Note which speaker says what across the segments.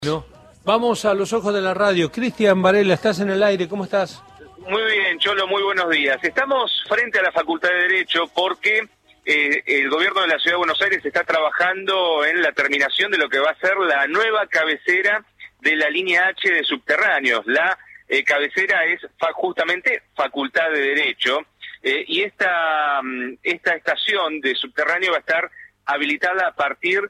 Speaker 1: No. Vamos a los ojos de la radio. Cristian Varela, estás en el aire, ¿cómo estás?
Speaker 2: Muy bien, Cholo, muy buenos días. Estamos frente a la Facultad de Derecho porque el gobierno de la Ciudad de Buenos Aires está trabajando en la terminación de lo que va a ser la nueva cabecera de la línea H de subterráneos. La cabecera es justamente Facultad de Derecho y esta estación de subterráneo va a estar habilitada a partir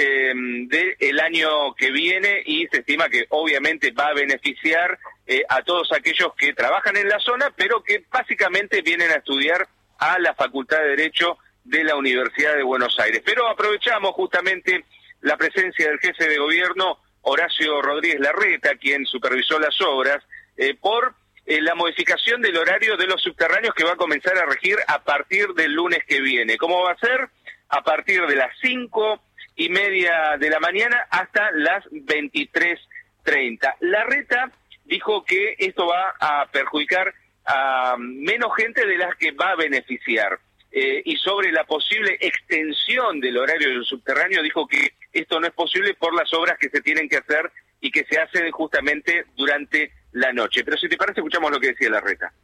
Speaker 2: del año que viene y se estima que obviamente va a beneficiar a todos aquellos que trabajan en la zona, pero que básicamente vienen a estudiar a la Facultad de Derecho de la Universidad de Buenos Aires. Pero aprovechamos justamente la presencia del jefe de gobierno, Horacio Rodríguez Larreta, quien supervisó las obras, por la modificación del horario de los subterráneos que va a comenzar a regir a partir del lunes que viene. ¿Cómo va a ser? A partir de las 5:30 de la mañana hasta las 23:30. Larreta dijo que esto va a perjudicar a menos gente de las que va a beneficiar. Y sobre la posible extensión del horario del subterráneo, dijo que esto no es posible por las obras que se tienen que hacer y que se hacen justamente durante la noche. Pero si te parece, escuchamos lo que decía Larreta.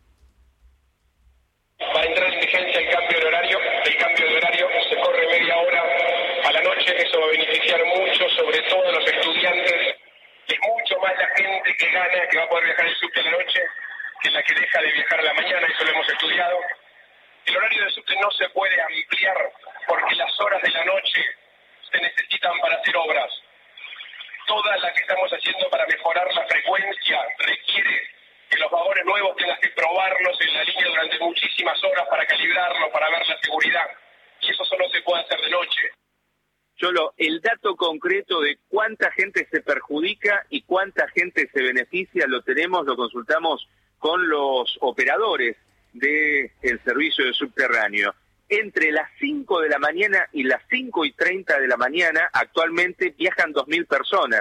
Speaker 3: Va a entrar en vigencia el cambio de horario. El cambio de horario se corre media hora a la noche. Eso va a beneficiar mucho, sobre todo a los estudiantes. Es mucho más la gente que gana, que va a poder viajar el subte a la noche, que la que deja de viajar a la mañana. Eso lo hemos estudiado. El horario del subte no se puede ampliar porque las horas de la noche se necesitan para hacer obras. Todas las que estamos haciendo para mejorar la frecuencia requiere que los vagones nuevos tengan que probarlos en la línea durante muchísimas horas para calibrarlo, para ver la seguridad. Y eso solo se puede hacer de noche.
Speaker 2: Cholo, el dato concreto de cuánta gente se perjudica y cuánta gente se beneficia lo consultamos con los operadores del servicio de subterráneo. Entre las 5 de la mañana y las 5:30 de la mañana actualmente viajan 2.000 personas.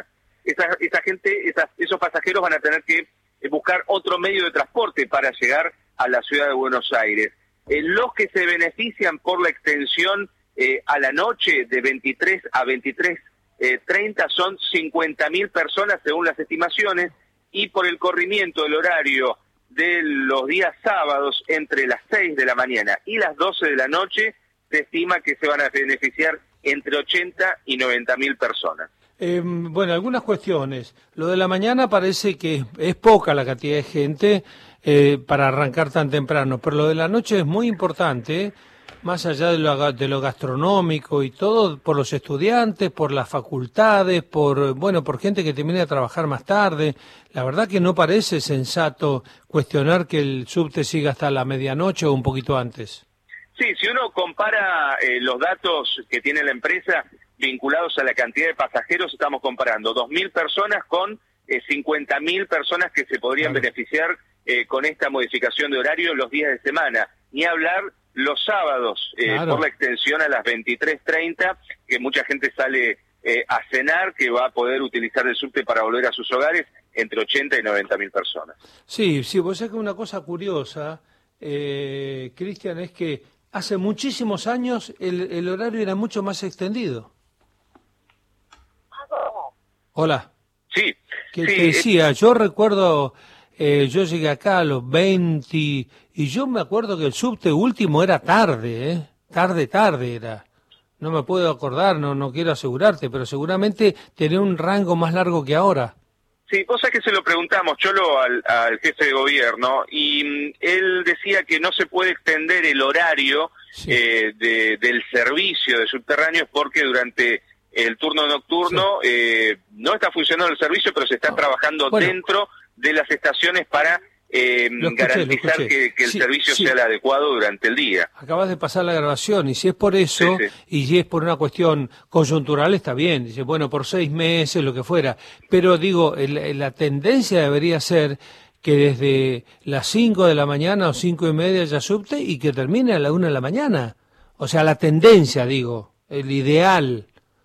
Speaker 2: Esos pasajeros van a tener que buscar otro medio de transporte para llegar a la ciudad de Buenos Aires. Los que se benefician por la extensión a la noche de 23 a 23:30 son 50.000 personas según las estimaciones, y por el corrimiento del horario de los días sábados entre las 6 de la mañana y las 12 de la noche se estima que se van a beneficiar entre 80 y 90.000 personas.
Speaker 1: Bueno, algunas cuestiones. Lo de la mañana parece que es poca la cantidad de gente para arrancar tan temprano, pero lo de la noche es muy importante, más allá de lo gastronómico y todo, por los estudiantes, por las facultades, por gente que termina de trabajar más tarde. La verdad que no parece sensato cuestionar que el subte siga hasta la medianoche o un poquito antes.
Speaker 2: Sí, si uno compara los datos que tiene la empresa vinculados a la cantidad de pasajeros, estamos comparando 2.000 personas con 50.000 personas que se podrían beneficiar con esta modificación de horario los días de semana. Ni hablar los sábados, por la extensión a las 23:30, que mucha gente sale a cenar, que va a poder utilizar el subte para volver a sus hogares, entre 80 y 90.000 personas.
Speaker 1: Sí, vos sabés que una cosa curiosa, Cristian, es que hace muchísimos años el horario era mucho más extendido. Hola.
Speaker 2: Sí.
Speaker 1: Que te decía, yo recuerdo, yo llegué acá a los 20 y yo me acuerdo que el subte último era tarde, tarde era. No me puedo acordar, no quiero asegurarte, pero seguramente tenía un rango más largo que ahora.
Speaker 2: Sí, cosa que se lo preguntamos, Cholo, al jefe de gobierno, y él decía que no se puede extender el horario del servicio de subterráneos porque durante el turno nocturno no está funcionando el servicio, pero se está trabajando dentro de las estaciones para garantizar que el servicio sea el adecuado durante el día.
Speaker 1: Acabas de pasar la grabación, y si es por eso, y si es por una cuestión coyuntural, está bien. Dice, bueno, por 6 meses, lo que fuera. Pero digo, la tendencia debería ser que desde las 5 de la mañana o 5:30 haya subte y que termine a la 1 de la mañana. O sea, la tendencia, digo, el ideal.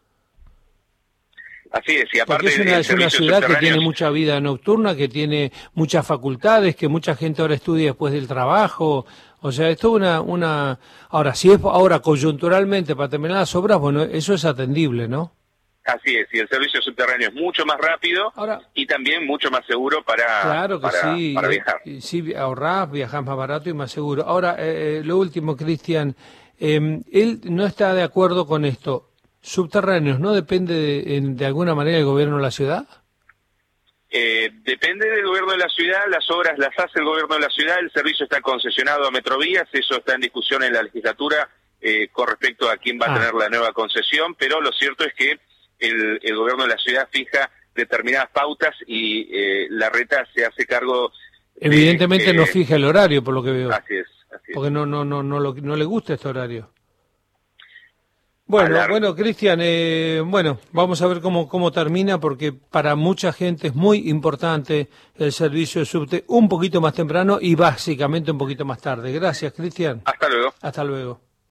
Speaker 2: Así es, y aparte
Speaker 1: porque es una ciudad que tiene mucha vida nocturna, que tiene muchas facultades, que mucha gente ahora estudia después del trabajo. O sea, esto es una... Ahora, si es ahora coyunturalmente para terminar las obras, bueno, eso es atendible, ¿no?
Speaker 2: Así es, y el servicio subterráneo es mucho más rápido y también mucho más seguro para viajar.
Speaker 1: Sí, ahorrás, viajás más barato y más seguro. Ahora, lo último, Cristian, él no está de acuerdo con esto. ¿Subterráneos no depende de alguna manera del gobierno de la ciudad?
Speaker 2: Depende del gobierno de la ciudad, las obras las hace el gobierno de la ciudad, el servicio está concesionado a Metrovías, eso está en discusión en la legislatura con respecto a quién va a tener la nueva concesión, pero lo cierto es que el gobierno de la ciudad fija determinadas pautas y la Reta se hace cargo.
Speaker 1: Evidentemente no fija el horario, por lo que veo.
Speaker 2: Así es.
Speaker 1: Porque no le gusta este horario. Bueno, Cristian, vamos a ver cómo termina, porque para mucha gente es muy importante el servicio de subte un poquito más temprano y básicamente un poquito más tarde. Gracias, Cristian.
Speaker 2: Hasta luego.
Speaker 1: Hasta luego.